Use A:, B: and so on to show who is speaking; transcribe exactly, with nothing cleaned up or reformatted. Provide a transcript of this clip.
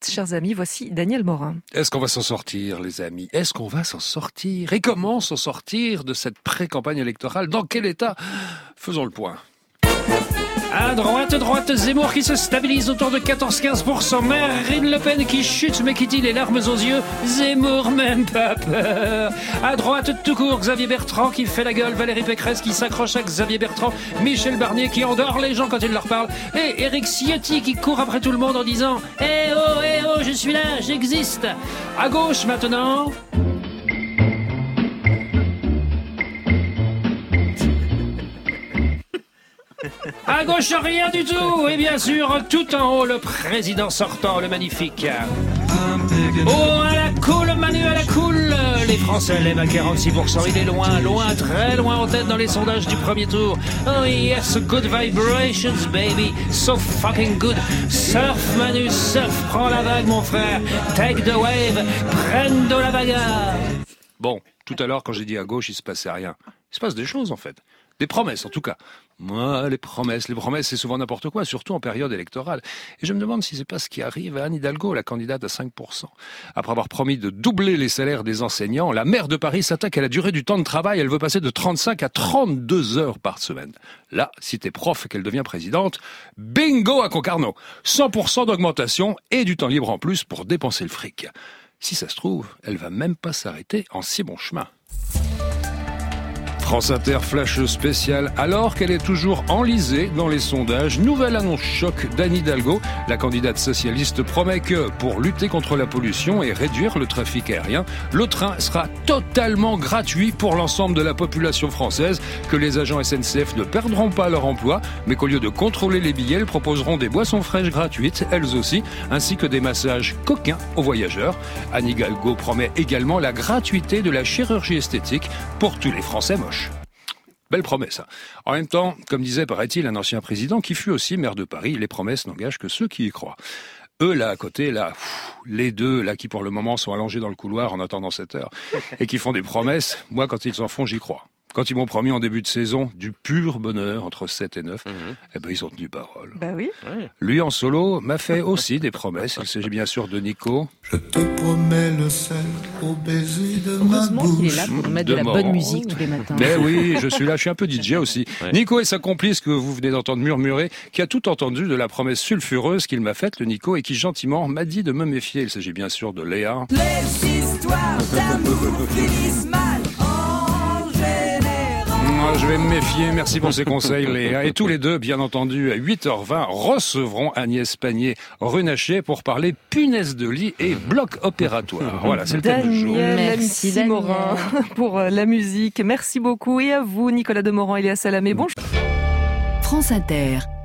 A: chers amis, voici Daniel Morin.
B: Est-ce qu'on va s'en sortir, les amis? Est-ce qu'on va s'en sortir? Et comment s'en sortir de cette pré-campagne électorale? Dans quel état? Faisons le point.
C: À droite, droite, Zemmour qui se stabilise autour de quatorze à quinze pour cent. Marine Le Pen qui chute mais qui dit les larmes aux yeux. Zemmour même pas peur. À droite, tout court, Xavier Bertrand qui fait la gueule. Valérie Pécresse qui s'accroche à Xavier Bertrand. Michel Barnier qui endort les gens quand il leur parle. Et Éric Ciotti qui court après tout le monde en disant « Eh oh, eh oh, je suis là, j'existe !» À gauche maintenant... À gauche, rien du tout. Et bien sûr, tout en haut, le président sortant, le magnifique. Oh, à la cool, Manu, à la cool. Les Français l'aiment à quarante-six pour cent. Il est loin, loin, très loin en tête dans les sondages du premier tour. Oh yes, good vibrations, baby. So fucking good. Surf, Manu, surf. Prends la vague, mon frère. Take the wave. Prendo la bagarre.
B: Bon, tout à l'heure, quand j'ai dit à gauche, il se passait rien. Il se passe des choses, en fait. Des promesses, en tout cas. Moi, les promesses, les promesses, c'est souvent n'importe quoi, surtout en période électorale. Et je me demande si c'est pas ce qui arrive à Anne Hidalgo, la candidate à cinq pour cent. Après avoir promis de doubler les salaires des enseignants, la maire de Paris s'attaque à la durée du temps de travail. Elle veut passer de trente-cinq à trente-deux heures par semaine. Là, si t'es prof et qu'elle devient présidente, bingo à Concarneau. cent pour cent d'augmentation et du temps libre en plus pour dépenser le fric. Si ça se trouve, elle va même pas s'arrêter en si bon chemin. France Inter flash spécial, alors qu'elle est toujours enlisée dans les sondages. Nouvelle annonce choc d'Anne Hidalgo. La candidate socialiste promet que, pour lutter contre la pollution et réduire le trafic aérien, le train sera totalement gratuit pour l'ensemble de la population française, que les agents S N C F ne perdront pas leur emploi, mais qu'au lieu de contrôler les billets, elles proposeront des boissons fraîches gratuites, elles aussi, ainsi que des massages coquins aux voyageurs. Anne Hidalgo promet également la gratuité de la chirurgie esthétique pour tous les Français moches. Belle promesse. En même temps, comme disait, paraît-il, un ancien président qui fut aussi maire de Paris, les promesses n'engagent que ceux qui y croient. Eux, là, à côté, là, pff, les deux, là, qui pour le moment sont allongés dans le couloir en attendant cette heure, et qui font des promesses, moi, quand ils en font, j'y crois. Quand ils m'ont promis en début de saison du pur bonheur entre sept et neuf, mmh. eh ben ils ont tenu parole.
A: Bah oui.
B: Lui en solo m'a fait aussi des promesses. Il s'agit bien sûr de Nico.
D: Je te promets le sel au baiser de ma bouche.
A: Heureusement qu'il est là pour nous mettre de, de la bonne mort. musique tous les matins.
B: Mais oui, je suis là, je suis un peu D J aussi. Ouais. Nico et sa complice que vous venez d'entendre murmurer, qui a tout entendu de la promesse sulfureuse qu'il m'a faite, le Nico, et qui gentiment m'a dit de me méfier. Il s'agit bien sûr de Léa.
E: Les histoires d'amour finissent mal.
B: Je vais me méfier, merci pour ces conseils Léa. Et tous les deux, bien entendu, à huit heures vingt, recevront Agnès Pannier-Runacher pour parler punaise de lit et bloc opératoire. Voilà, c'est le thème du jour.
A: Merci Daniel Morin pour la musique. Merci beaucoup. Et à vous, Nicolas Demorand, Elia Salamé. Bonjour.
F: France Inter.